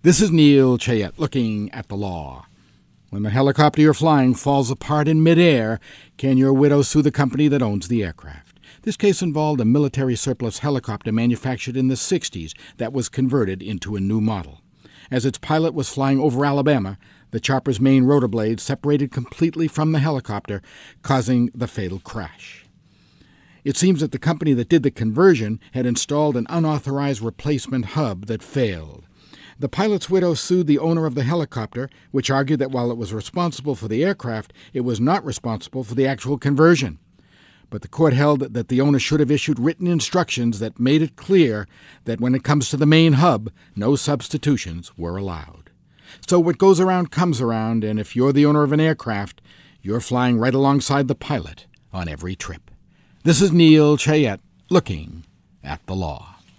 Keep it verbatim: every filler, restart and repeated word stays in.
This is Neil Chayette looking at the law. When the helicopter you're flying falls apart in midair, can your widow sue the company that owns the aircraft? This case involved a military surplus helicopter manufactured in the sixties that was converted into a new model. As its pilot was flying over Alabama, the chopper's main rotor blade separated completely from the helicopter, causing the fatal crash. It seems that the company that did the conversion had installed an unauthorized replacement hub that failed. The pilot's widow sued the owner of the helicopter, which argued that while it was responsible for the aircraft, it was not responsible for the actual conversion. But the court held that the owner should have issued written instructions that made it clear that when it comes to the main hub, no substitutions were allowed. So what goes around comes around, and if you're the owner of an aircraft, you're flying right alongside the pilot on every trip. This is Neil Chayette looking at the law.